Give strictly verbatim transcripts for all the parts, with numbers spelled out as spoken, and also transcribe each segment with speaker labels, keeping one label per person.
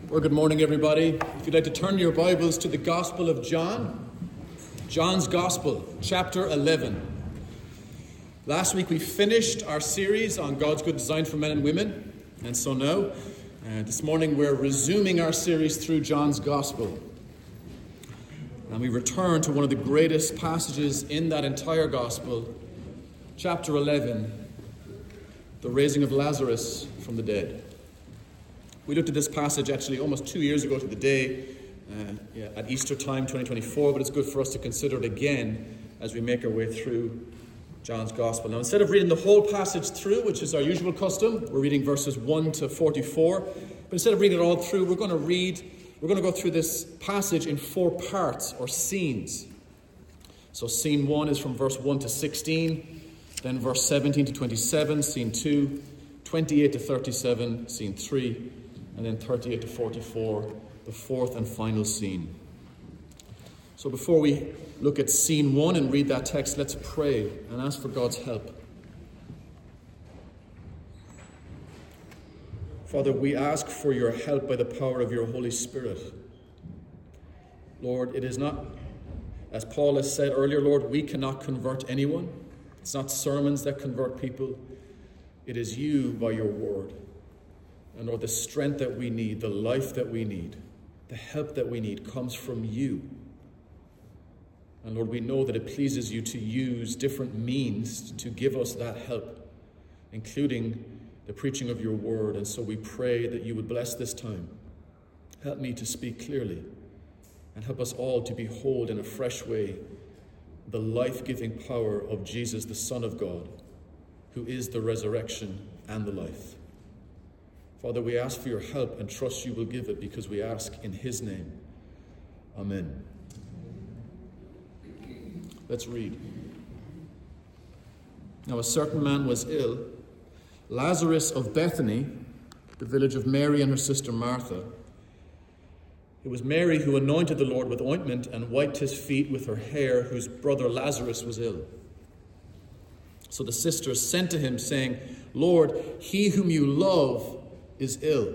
Speaker 1: Well, good morning, everybody. If you'd like to turn your Bibles to the Gospel of John, John's Gospel, chapter eleven. Last week we finished our series on God's good design for men and women, and so now, uh, this morning we're resuming our series through John's Gospel. And we return to one of the greatest passages in that entire Gospel, chapter eleven, the raising of Lazarus from the dead. We looked at this passage actually almost two years ago to the day uh, yeah, at Easter time twenty twenty-four, but it's good for us to consider it again as we make our way through John's Gospel. Now, instead of reading the whole passage through, which is our usual custom, we're reading verses one to forty-four, but instead of reading it all through, we're going to read, we're going to go through this passage in four parts or scenes. So scene one is from verse one to sixteen, then verse seventeen to twenty-seven, scene two, twenty-eight to thirty-seven, scene three, and then thirty-eight to forty-four, the fourth and final scene. So before we look at scene one and read that text, let's pray and ask for God's help. Father, we ask for your help by the power of your Holy Spirit. Lord, it is not, as Paul has said earlier, Lord, we cannot convert anyone. It's not sermons that convert people. It is you by your word. And Lord, the strength that we need, the life that we need, the help that we need comes from you. And Lord, we know that it pleases you to use different means to give us that help, including the preaching of your word. And so we pray that you would bless this time. Help me to speak clearly and help us all to behold in a fresh way the life-giving power of Jesus, the Son of God, who is the resurrection and the life. Father, we ask for your help and trust you will give it because we ask in his name. Amen. Let's read. Now a certain man was ill, Lazarus of Bethany, the village of Mary and her sister Martha. It was Mary who anointed the Lord with ointment and wiped his feet with her hair, whose brother Lazarus was ill. So the sisters sent to him, saying, Lord, he whom you love is ill.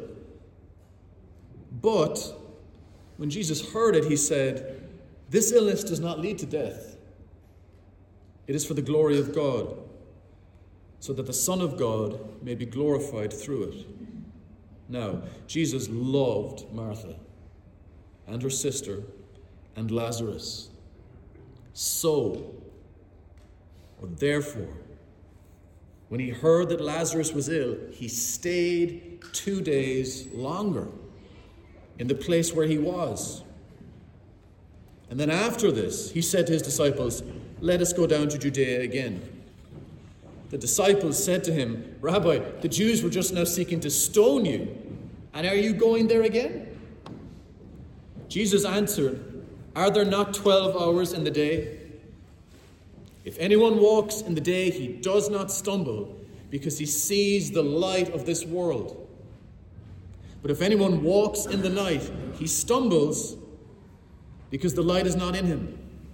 Speaker 1: But when Jesus heard it, he said, this illness does not lead to death. It is for the glory of God, so that the Son of God may be glorified through it. Now, Jesus loved Martha and her sister and Lazarus. So, or therefore, when he heard that Lazarus was ill, he stayed two days longer in the place where he was. And then after this, he said to his disciples, let us go down to Judea again. The disciples said to him, Rabbi, the Jews were just now seeking to stone you, and are you going there again? Jesus answered, are there not twelve hours in the day? If anyone walks in the day, he does not stumble, because he sees the light of this world. But if anyone walks in the night, he stumbles, because the light is not in him.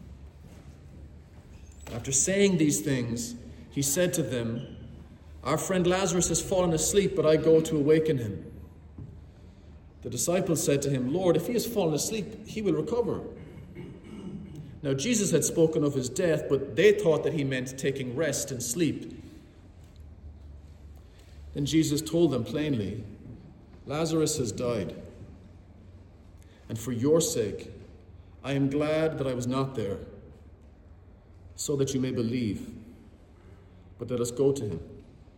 Speaker 1: After saying these things, he said to them, our friend Lazarus has fallen asleep, but I go to awaken him. The disciples said to him, Lord, if he has fallen asleep, he will recover. Now Jesus had spoken of his death, but they thought that he meant taking rest and sleep. Then Jesus told them plainly, Lazarus has died. And for your sake, I am glad that I was not there, so that you may believe. But let us go to him.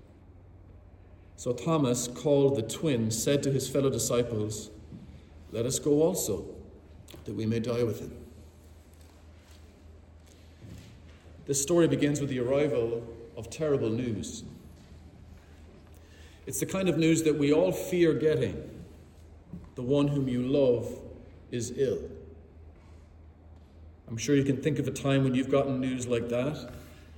Speaker 1: So Thomas, called the twin, said to his fellow disciples, let us go also, that we may die with him. This story begins with the arrival of terrible news. It's the kind of news that we all fear getting. The one whom you love is ill. I'm sure you can think of a time when you've gotten news like that.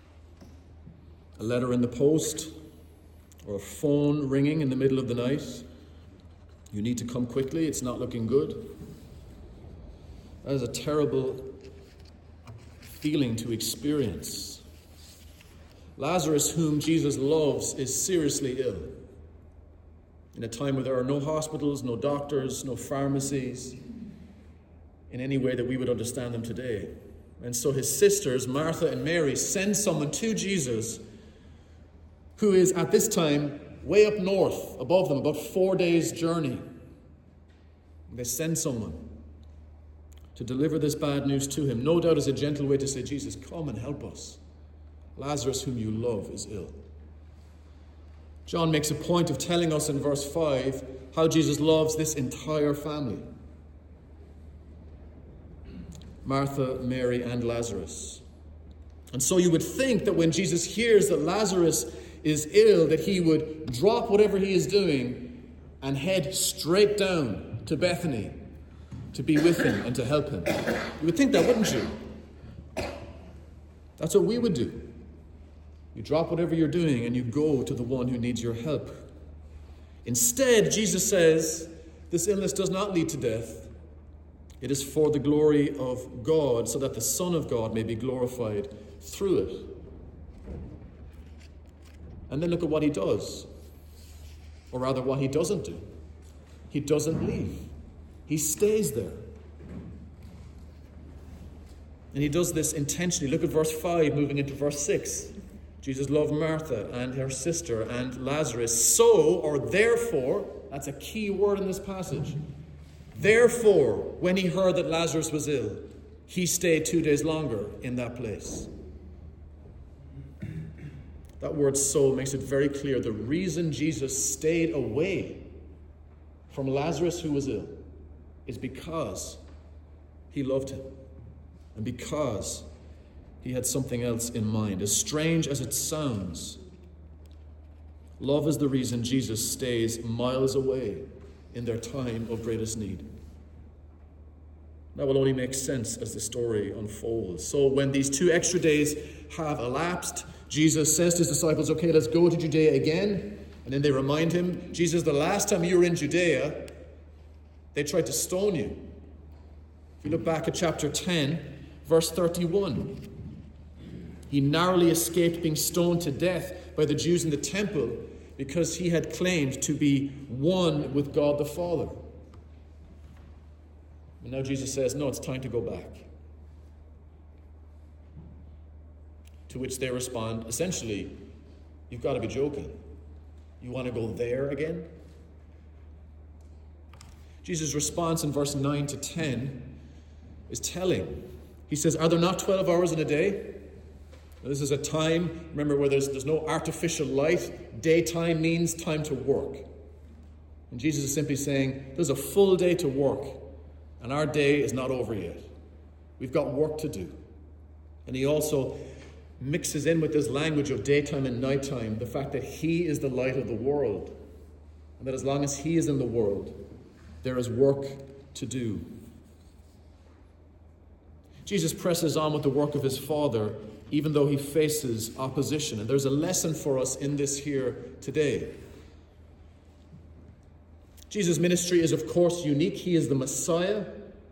Speaker 1: A letter in the post, or a phone ringing in the middle of the night. You need to come quickly, it's not looking good. That is a terrible feeling to experience. Lazarus, whom Jesus loves, is seriously ill. in a time where there are no hospitals, no doctors, no pharmacies, in any way that we would understand them today. And so his sisters, Martha and Mary, send someone to Jesus who is at this time way up north, above them, about four days' journey. They send someone to deliver this bad news to him, no doubt as a gentle way to say, Jesus, come and help us. Lazarus, whom you love, is ill. John makes a point of telling us in verse five how Jesus loves this entire family. Martha, Mary, and Lazarus. And so you would think that when Jesus hears that Lazarus is ill, that he would drop whatever he is doing and head straight down to Bethany to be with him and to help him. You would think that, wouldn't you? That's what we would do. You drop whatever you're doing and you go to the one who needs your help. Instead, Jesus says, this illness does not lead to death. It is for the glory of God, so that the Son of God may be glorified through it. And then look at what he does. Or rather, what he doesn't do. He doesn't leave. He stays there. And he does this intentionally. Look at verse five, moving into verse six. Jesus loved Martha and her sister and Lazarus. So, or therefore, that's a key word in this passage. Therefore, when he heard that Lazarus was ill, he stayed two days longer in that place. That word so makes it very clear. The reason Jesus stayed away from Lazarus, who was ill, is because he loved him and because he had something else in mind. As strange as it sounds, love is the reason Jesus stays miles away in their time of greatest need. That will only make sense as the story unfolds. So when these two extra days have elapsed, Jesus says to his disciples, okay, let's go to Judea again. And then they remind him, Jesus, the last time you were in Judea, they tried to stone you. If you look back at chapter ten, verse thirty-one, he narrowly escaped being stoned to death by the Jews in the temple because he had claimed to be one with God the Father. And now Jesus says, no, it's time to go back. To which they respond, essentially, you've got to be joking. You want to go there again? Jesus' response in verse nine to ten is telling. He says, are there not twelve hours in a day? Now, this is a time, remember, where there's, there's no artificial light. Daytime means time to work. And Jesus is simply saying, there's a full day to work, and our day is not over yet. We've got work to do. And he also mixes in with this language of daytime and nighttime the fact that he is the light of the world, and that as long as he is in the world, there is work to do. Jesus presses on with the work of his Father, even though he faces opposition. And there's a lesson for us in this here today. Jesus' ministry is, of course, unique. He is the Messiah.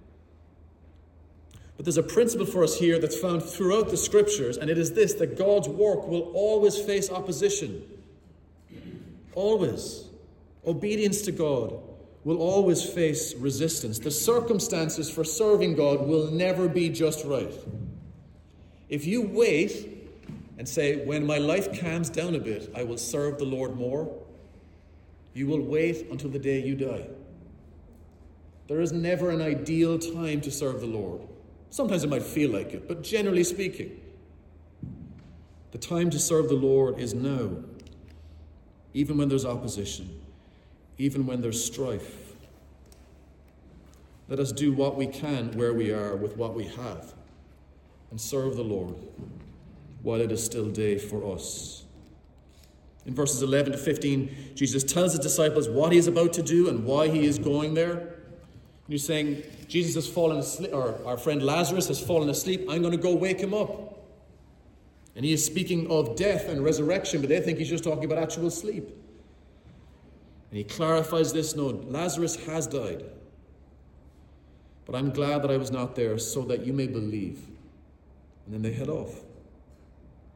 Speaker 1: But there's a principle for us here that's found throughout the scriptures, and it is this, that God's work will always face opposition. Always. Obedience to God will always face resistance. The circumstances for serving God will never be just right. If you wait and say, when my life calms down a bit, I will serve the Lord more, you will wait until the day you die. There is never an ideal time to serve the Lord. Sometimes it might feel like it, but generally speaking, the time to serve the Lord is now, even when there's opposition, even when there's strife. Let us do what we can where we are with what we have and serve the Lord while it is still day for us. In verses eleven to fifteen, Jesus tells his disciples what he is about to do and why he is going there. And he's saying, Jesus has fallen asleep, or our friend Lazarus has fallen asleep. I'm going to go wake him up. And he is speaking of death and resurrection, but they think he's just talking about actual sleep. And he clarifies this, no, Lazarus has died. But I'm glad that I was not there so that you may believe. And then they head off.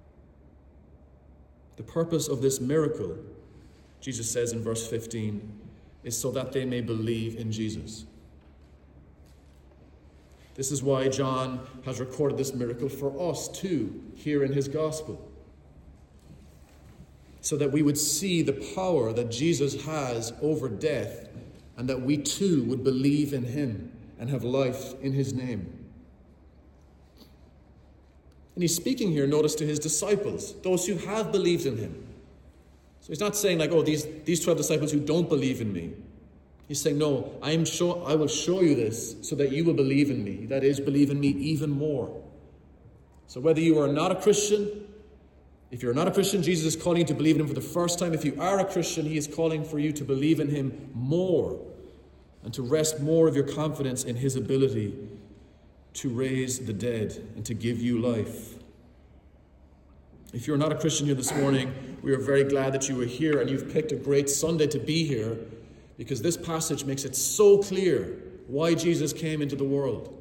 Speaker 1: The purpose of this miracle, Jesus says in verse fifteen, is so that they may believe in Jesus. This is why John has recorded this miracle for us too, here in his gospel. So that we would see the power that Jesus has over death, and that we too would believe in him and have life in his name. And he's speaking here, notice, to his disciples, those who have believed in him. So he's not saying like, oh, these, these twelve disciples who don't believe in me. He's saying, no, I am show, I will show you this so that you will believe in me. That is, believe in me even more. So whether you are not a Christian, if you're not a Christian, Jesus is calling you to believe in him for the first time. If you are a Christian, he is calling for you to believe in him more and to rest more of your confidence in his ability to raise the dead and to give you life. If you're not a Christian here this morning, we are very glad that you are here, and you've picked a great Sunday to be here, because this passage makes it so clear why Jesus came into the world.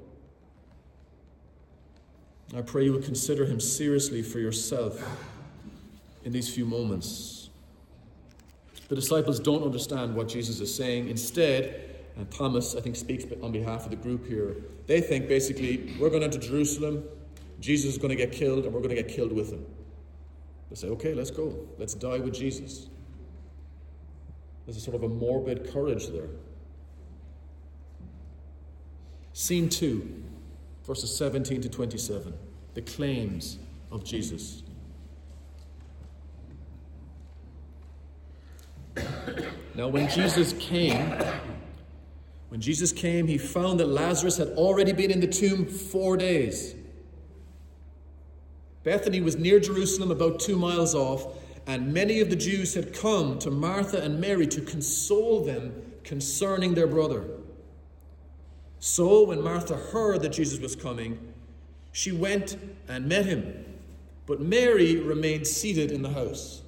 Speaker 1: I pray you will consider him seriously for yourself in these few moments. The disciples don't understand what Jesus is saying. Instead, and Thomas, I think, speaks on behalf of the group here, they think basically, we're going into Jerusalem, Jesus is going to get killed, and we're going to get killed with him. They say, okay, let's go. Let's die with Jesus. There's a sort of a morbid courage there. Scene two, verses seventeen to twenty-seven, the claims of Jesus. Now, when Jesus came, when Jesus came, he found that Lazarus had already been in the tomb four days. Bethany was near Jerusalem, about two miles off, and many of the Jews had come to Martha and Mary to console them concerning their brother. So when Martha heard that Jesus was coming, she went and met him, but Mary remained seated in the house.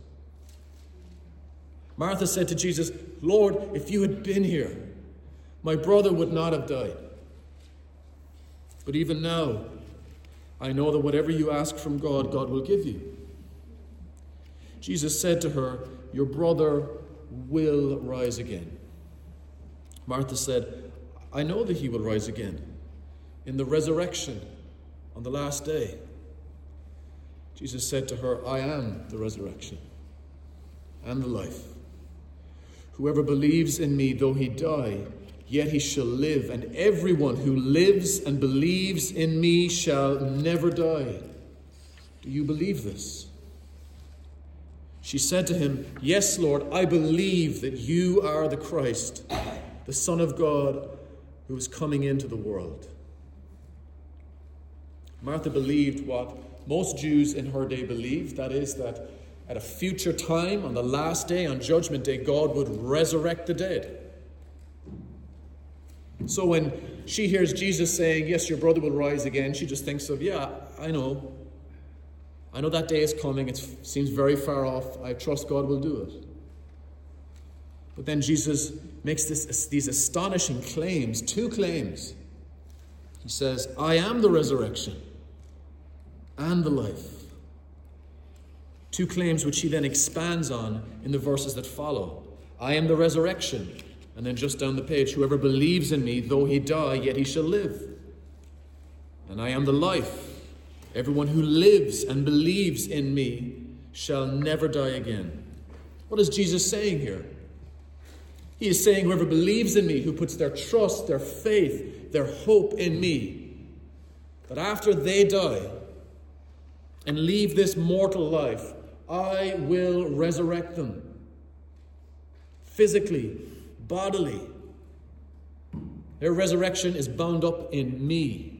Speaker 1: Martha said to Jesus, Lord, if you had been here, my brother would not have died. But even now, I know that whatever you ask from God, God will give you. Jesus said to her, your brother will rise again. Martha said, I know that he will rise again in the resurrection on the last day. Jesus said to her, I am the resurrection and the life. Whoever believes in me, though he die, yet he shall live, and everyone who lives and believes in me shall never die. Do you believe this? She said to him, yes, Lord, I believe that you are the Christ, the Son of God, who is coming into the world. Martha believed what most Jews in her day believed, that is, that at a future time, on the last day, on Judgment Day, God would resurrect the dead. So when she hears Jesus saying, yes, your brother will rise again, she just thinks of, yeah, I know. I know that day is coming. It seems very far off. I trust God will do it. But then Jesus makes this, these astonishing claims, two claims. He says, I am the resurrection and the life. Two claims which he then expands on in the verses that follow. I am the resurrection. And then just down the page, whoever believes in me, though he die, yet he shall live. And I am the life. Everyone who lives and believes in me shall never die again. What is Jesus saying here? He is saying whoever believes in me, who puts their trust, their faith, their hope in me, that after they die and leave this mortal life, I will resurrect them. Physically, bodily. Their resurrection is bound up in me.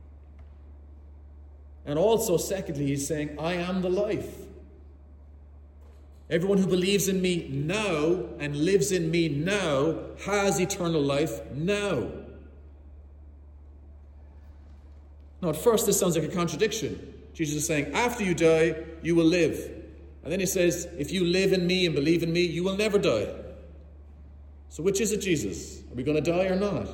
Speaker 1: And also, secondly, he's saying, I am the life. Everyone who believes in me now and lives in me now has eternal life now. Now, at first, this sounds like a contradiction. Jesus is saying, after you die, you will live. And then he says, if you live in me and believe in me, you will never die. So which is it, Jesus? Are we going to die or not?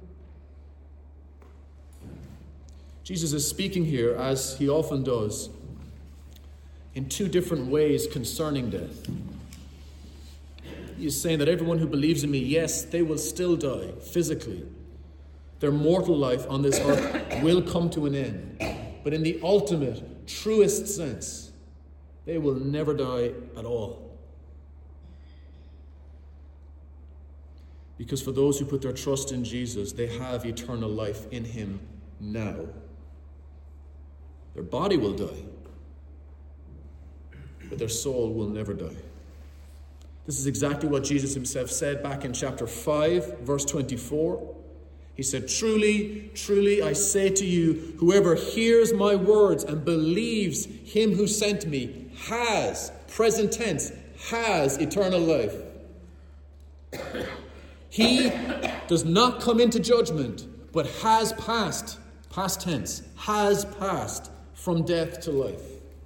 Speaker 1: Jesus is speaking here, as he often does, in two different ways concerning death. He is saying that everyone who believes in me, yes, they will still die physically. Their mortal life on this earth will come to an end. But in the ultimate, truest sense, they will never die at all. Because for those who put their trust in Jesus, they have eternal life in him now. Their body will die, but their soul will never die. This is exactly what Jesus himself said back in chapter five, verse twenty-four. He said, truly, truly, I say to you, whoever hears my words and believes him who sent me has, present tense, has eternal life. He does not come into judgment, but has passed, past tense, has passed from death to life.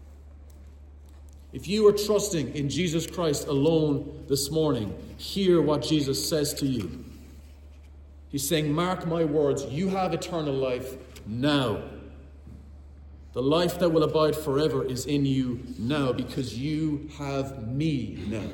Speaker 1: If you are trusting in Jesus Christ alone this morning, hear what Jesus says to you. He's saying, mark my words, you have eternal life now. The life that will abide forever is in you now because you have me now.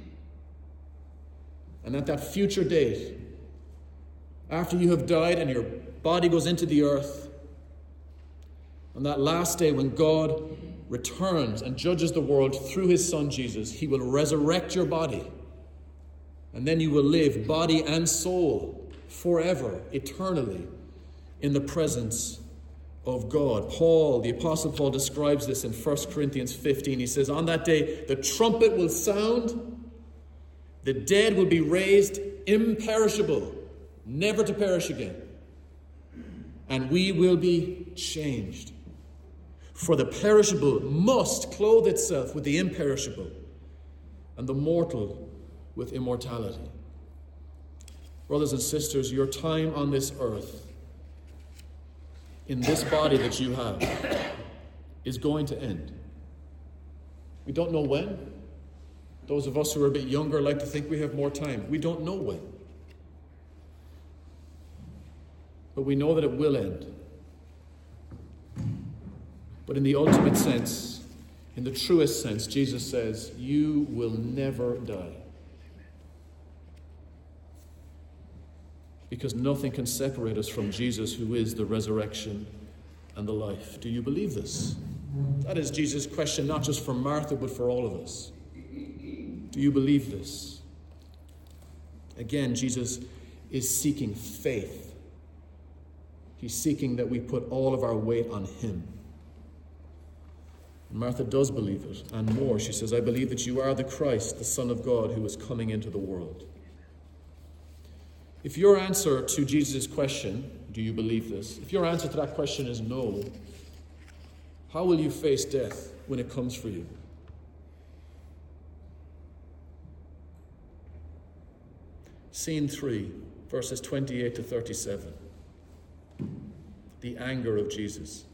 Speaker 1: And at that future date, after you have died and your body goes into the earth, on that last day when God returns and judges the world through his Son Jesus, he will resurrect your body. And then you will live, body and soul, forever, eternally, in the presence of God. Paul, the Apostle Paul, describes this in First Corinthians fifteen. He says, on that day, the trumpet will sound, the dead will be raised imperishable, never to perish again, and we will be changed. For the perishable must clothe itself with the imperishable, and the mortal with immortality. Brothers and sisters, your time on this earth, in this body that you have, is going to end. We don't know when. Those of us who are a bit younger like to think we have more time. We don't know when. But we know that it will end. But in the ultimate sense, in the truest sense, Jesus says, you will never die. Because nothing can separate us from Jesus, who is the resurrection and the life. Do you believe this? That is Jesus' question, not just for Martha, but for all of us. Do you believe this? Again, Jesus is seeking faith. He's seeking that we put all of our weight on him. And Martha does believe it, and more. She says, I believe that you are the Christ, the Son of God, who is coming into the world. If your answer to Jesus' question, do you believe this? If your answer to that question is no, how will you face death when it comes for you? Scene three, verses twenty-eight to thirty-seven. The anger of Jesus.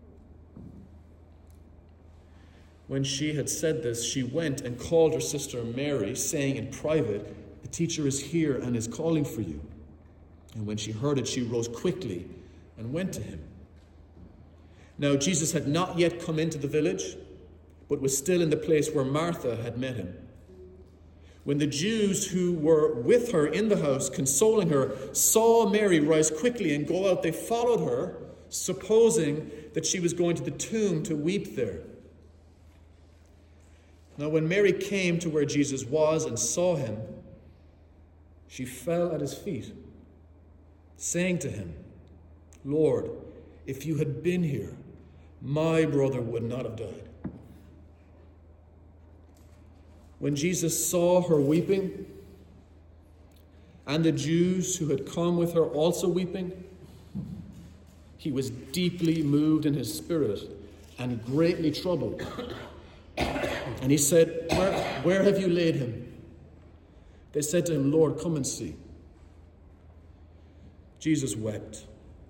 Speaker 1: When she had said this, she went and called her sister Mary, saying in private, the teacher is here and is calling for you. And when she heard it, she rose quickly and went to him. Now Jesus had not yet come into the village, but was still in the place where Martha had met him. When the Jews who were with her in the house, consoling her, saw Mary rise quickly and go out, they followed her, supposing that she was going to the tomb to weep there. Now when Mary came to where Jesus was and saw him, she fell at his feet, saying to him, Lord, if you had been here, my brother would not have died. When Jesus saw her weeping, and the Jews who had come with her also weeping, he was deeply moved in his spirit and greatly troubled. And he said, where, where have you laid him? They said to him, Lord, come and see. Jesus wept.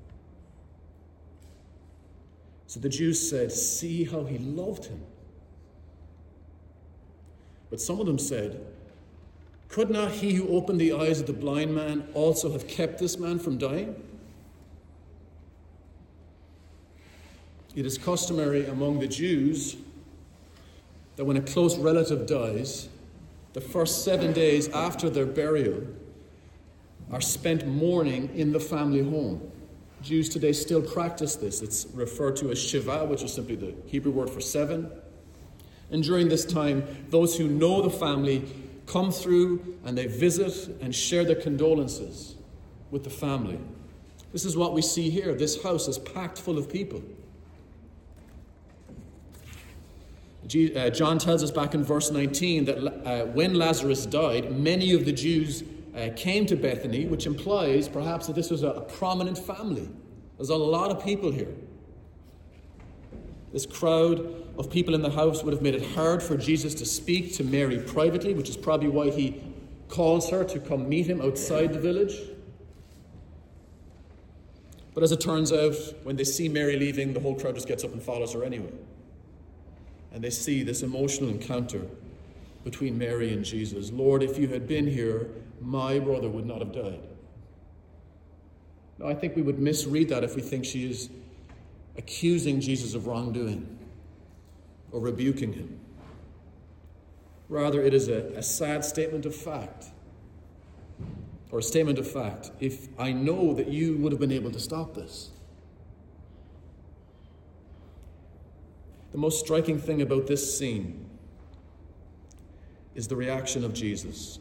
Speaker 1: So the Jews said, see how he loved him. But some of them said, could not he who opened the eyes of the blind man also have kept this man from dying? It is customary among the Jews that when a close relative dies, the first seven days after their burial are spent mourning in the family home. Jews today still practice this. It's referred to as Shiva, which is simply the Hebrew word for seven. And during this time, those who know the family come through and they visit and share their condolences with the family. This is what we see here. This house is packed full of people. Uh, John tells us back in verse nineteen that uh, when Lazarus died, many of the Jews uh, came to Bethany, which implies perhaps that this was a, a prominent family. There's a lot of people here. This crowd of people in the house would have made it hard for Jesus to speak to Mary privately, which is probably why he calls her to come meet him outside the village. But as it turns out, when they see Mary leaving, the whole crowd just gets up and follows her anyway. And they see this emotional encounter between Mary and Jesus. Lord, if you had been here, my brother would not have died. Now, I think we would misread that if we think she is accusing Jesus of wrongdoing or rebuking him. Rather, it is a, a sad statement of fact, or a statement of fact. If I know that you would have been able to stop this. The most striking thing about this scene is the reaction of Jesus.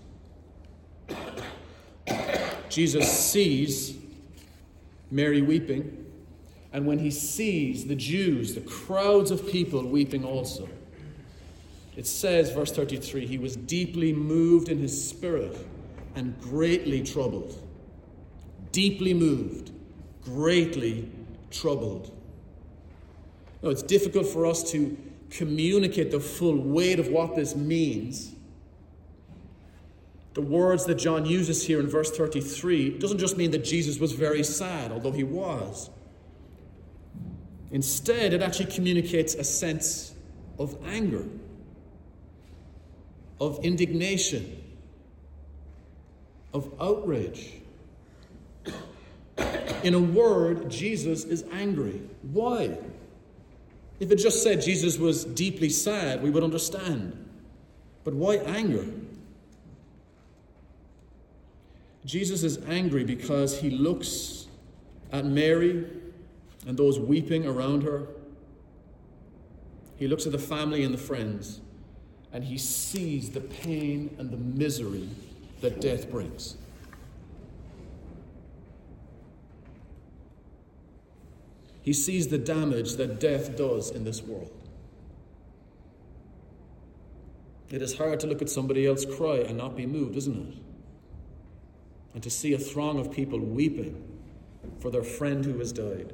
Speaker 1: Jesus sees Mary weeping, and when he sees the Jews, the crowds of people weeping also, it says, verse thirty-three, he was deeply moved in his spirit and greatly troubled. Deeply moved, greatly troubled. Now, it's difficult for us to communicate the full weight of what this means. The words that John uses here in verse thirty-three doesn't just mean that Jesus was very sad, although he was. Instead, it actually communicates a sense of anger, of indignation, of outrage. In a word, Jesus is angry. Why? If it just said Jesus was deeply sad, we would understand. But why anger? Jesus is angry because he looks at Mary and those weeping around her. He looks at the family and the friends, and he sees the pain and the misery that death brings. He sees the damage that death does in this world. It is hard to look at somebody else cry and not be moved, isn't it? And to see a throng of people weeping for their friend who has died.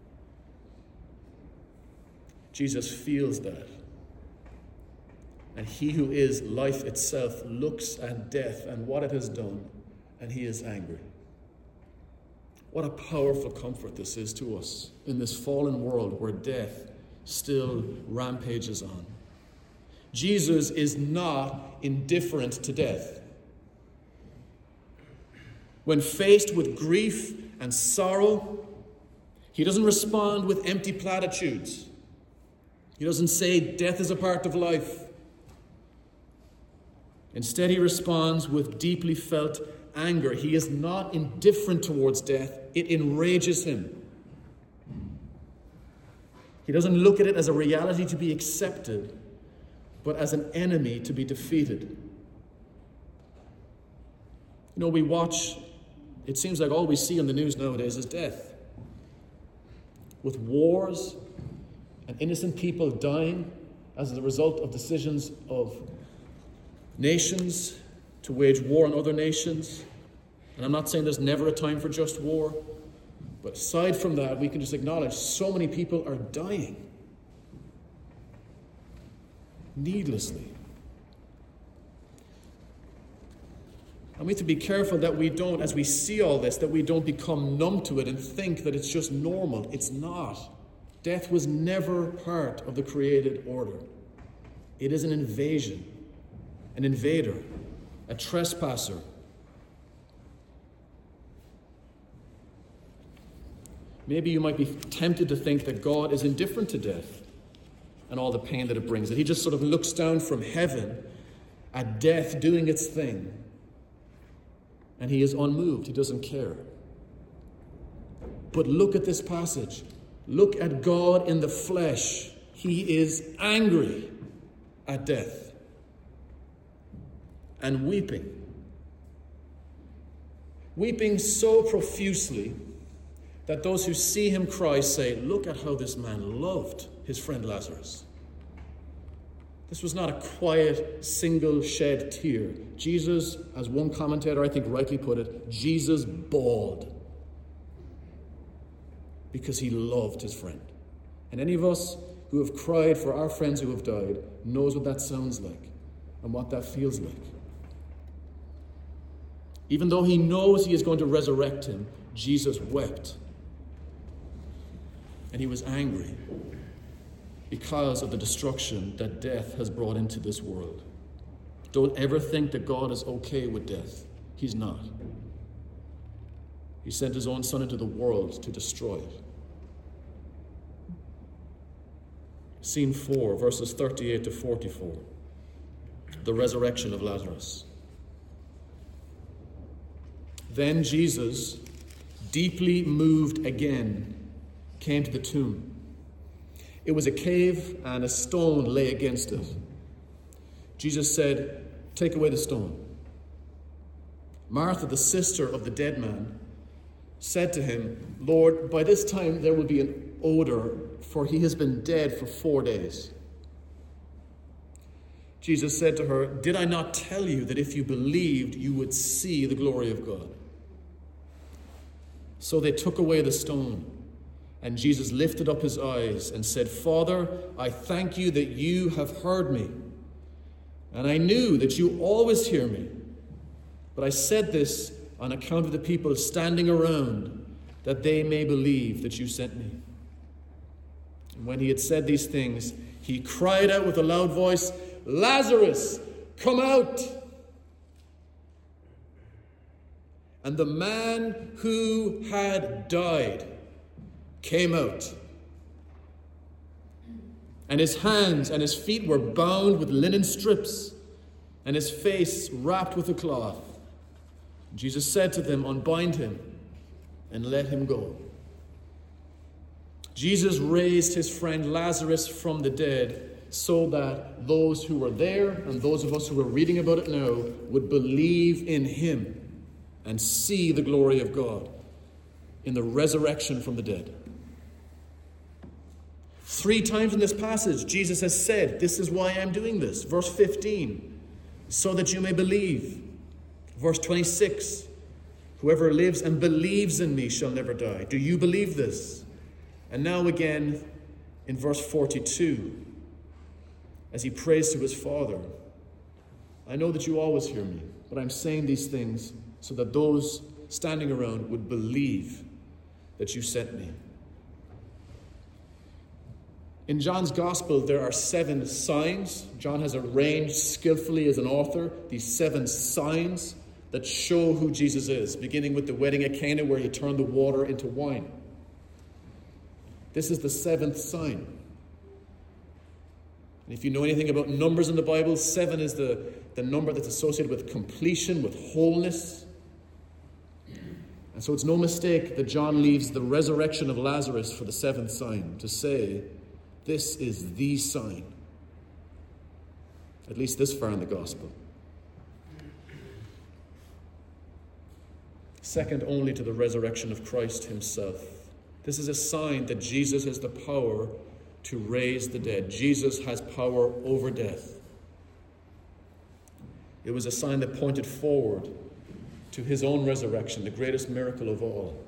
Speaker 1: Jesus feels that. And he who is life itself looks at death and what it has done, and he is angry. What a powerful comfort this is to us in this fallen world where death still rampages on. Jesus is not indifferent to death. When faced with grief and sorrow, he doesn't respond with empty platitudes. He doesn't say death is a part of life. Instead, he responds with deeply felt anger. He is not indifferent towards death. It enrages him. He doesn't look at it as a reality to be accepted, but as an enemy to be defeated. You know, we watch, it seems like all we see on the news nowadays is death. With wars and innocent people dying as a result of decisions of nations to wage war on other nations. And I'm not saying there's never a time for just war, but aside from that, we can just acknowledge so many people are dying needlessly. And we have to be careful that we don't, as we see all this, that we don't become numb to it and think that it's just normal. It's not. Death was never part of the created order. It is an invasion, an invader, a trespasser. Maybe you might be tempted to think that God is indifferent to death and all the pain that it brings, that he just sort of looks down from heaven at death doing its thing. And he is unmoved. He doesn't care. But look at this passage. Look at God in the flesh. He is angry at death and weeping. Weeping so profusely that those who see him cry say, look at how this man loved his friend Lazarus. This was not a quiet, single shed tear. Jesus, as one commentator I think rightly put it, Jesus bawled because he loved his friend. And any of us who have cried for our friends who have died knows what that sounds like and what that feels like. Even though he knows he is going to resurrect him, Jesus wept. And he was angry because of the destruction that death has brought into this world. Don't ever think that God is okay with death. He's not. He sent his own Son into the world to destroy it. Scene four, verses thirty-eight to forty-four. The resurrection of Lazarus. Then Jesus, deeply moved again, came to the tomb. It was a cave, and a stone lay against it. Jesus said, "Take away the stone." Martha, the sister of the dead man, said to him, "Lord, by this time there will be an odor, for he has been dead for four days." Jesus said to her, "Did I not tell you that if you believed, you would see the glory of God?" So they took away the stone, and Jesus lifted up his eyes and said, "Father, I thank you that you have heard me, and I knew that you always hear me. But I said this on account of the people standing around, that they may believe that you sent me." And when he had said these things, he cried out with a loud voice, "Lazarus, come out!" And the man who had died came out. And his hands and his feet were bound with linen strips, and his face wrapped with a cloth. Jesus said to them, "Unbind him and let him go." Jesus raised his friend Lazarus from the dead so that those who were there and those of us who are reading about it now would believe in him and see the glory of God in the resurrection from the dead. Three times in this passage, Jesus has said, "This is why I'm doing this." Verse fifteen, "So that you may believe." Verse twenty-six, "Whoever lives and believes in me shall never die." Do you believe this? And now again in verse forty-two, as he prays to his Father, "I know that you always hear me, but I'm saying these things so that those standing around would believe that you sent me." In John's Gospel, there are seven signs. John has arranged skillfully as an author these seven signs that show who Jesus is, beginning with the wedding at Cana where he turned the water into wine. This is the seventh sign. And if you know anything about numbers in the Bible, seven is the, the number that's associated with completion, with wholeness. And so it's no mistake that John leaves the resurrection of Lazarus for the seventh sign, to say, this is the sign. At least this far in the Gospel. Second only to the resurrection of Christ himself. This is a sign that Jesus has the power to raise the dead. Jesus has power over death. It was a sign that pointed forward to his own resurrection, the greatest miracle of all.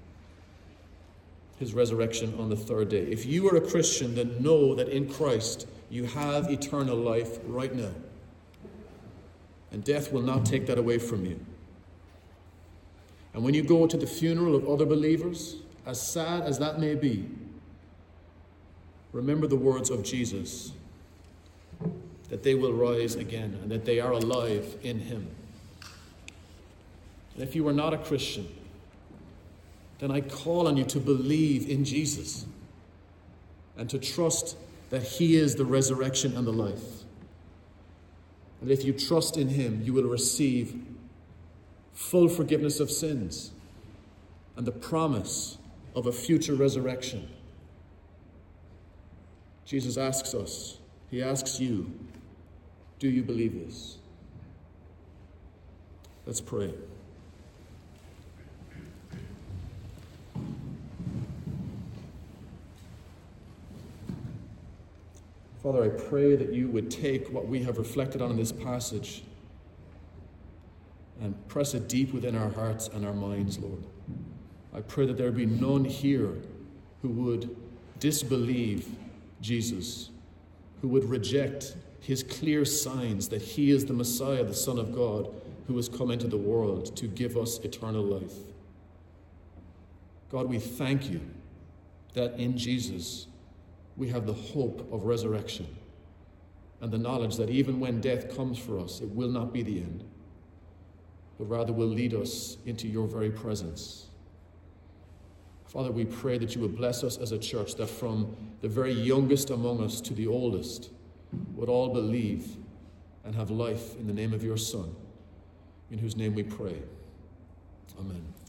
Speaker 1: His resurrection on the third day. If you are a Christian, then know that in Christ you have eternal life right now. And death will not take that away from you. And when you go to the funeral of other believers, as sad as that may be, remember the words of Jesus, that they will rise again and that they are alive in him. And if you are not a Christian, then I call on you to believe in Jesus and to trust that he is the resurrection and the life. And if you trust in him, you will receive full forgiveness of sins and the promise of a future resurrection. Jesus asks us, he asks you, do you believe this? Let's pray. Father, I pray that you would take what we have reflected on in this passage and press it deep within our hearts and our minds, Lord. I pray that there be none here who would disbelieve Jesus, who would reject his clear signs that he is the Messiah, the Son of God, who has come into the world to give us eternal life. God, we thank you that in Jesus we have the hope of resurrection and the knowledge that even when death comes for us, it will not be the end, but rather will lead us into your very presence. Father, we pray that you would bless us as a church, that from the very youngest among us to the oldest would all believe and have life in the name of your Son, in whose name we pray. Amen.